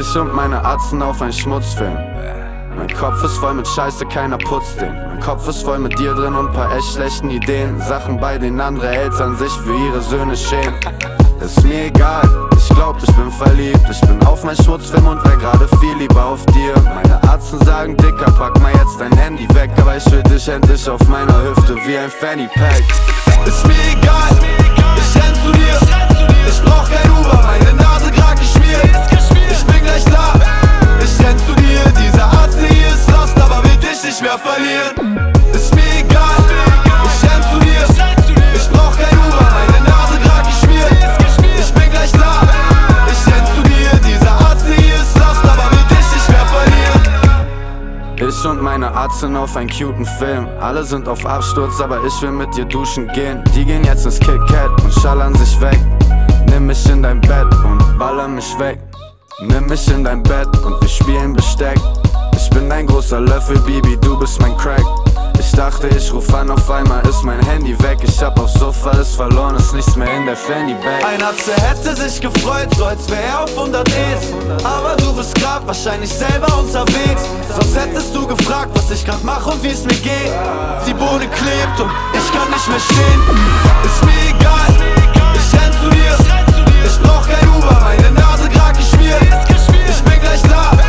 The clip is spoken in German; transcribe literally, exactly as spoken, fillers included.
Ich und meine Atzen auf ein Schmutzfilm. Mein Kopf ist voll mit Scheiße, keiner putzt den. Mein Kopf ist voll mit dir drin und paar echt schlechten Ideen. Sachen, bei denen andere Eltern sich für ihre Söhne schämen. Ist mir egal, ich glaub, ich bin verliebt. Ich bin auf mein Schmutzfilm und wär grade viel lieber auf dir. Meine Arzten sagen, Dicker, pack mal jetzt dein Handy weg. Aber ich will dich endlich auf meiner Hüfte wie ein Fanny Pack. Ist mir egal, ich renn zu dir. Ich brauch kein Uber, meine Nase grad geschmiert. Ich bin gleich da, ich renn zu dir. Dieser Arzt hier ist lost, aber will dich nicht mehr verlieren. Ist mir egal, ich renn zu dir. Ich brauch kein Uber, meine Nase grad geschmiert. Ich bin gleich da, ich renn zu dir. Dieser Arzt hier ist lost, aber will dich nicht mehr verlieren. Ich und meine Arztin auf einen cuten Film. Alle sind auf Absturz, aber ich will mit dir duschen gehen. Die gehen jetzt ins Kit Kat und schallern sich weg. Nimm mich in dein Bett und baller mich weg. Nimm mich in dein Bett und wir spielen Besteck. Ich bin dein großer Löffel, Bibi, du bist mein Crack. Ich dachte, ich ruf an, auf einmal ist mein Handy weg. Ich hab aufs Sofa alles verloren, ist nichts mehr in der Fanny-Bag. Ein Arzt, der hätte sich gefreut, so als wär er auf hundert E's. Aber du bist grad wahrscheinlich selber unterwegs. Sonst hättest du gefragt, was ich grad mach und wie's mir geht. Die Bohne klebt und ich kann nicht mehr stehen. Ist mir egal, ich renn zu dir. Ich brauch kein Uber, meine Nase grad geschmiert. Ich bin gleich da,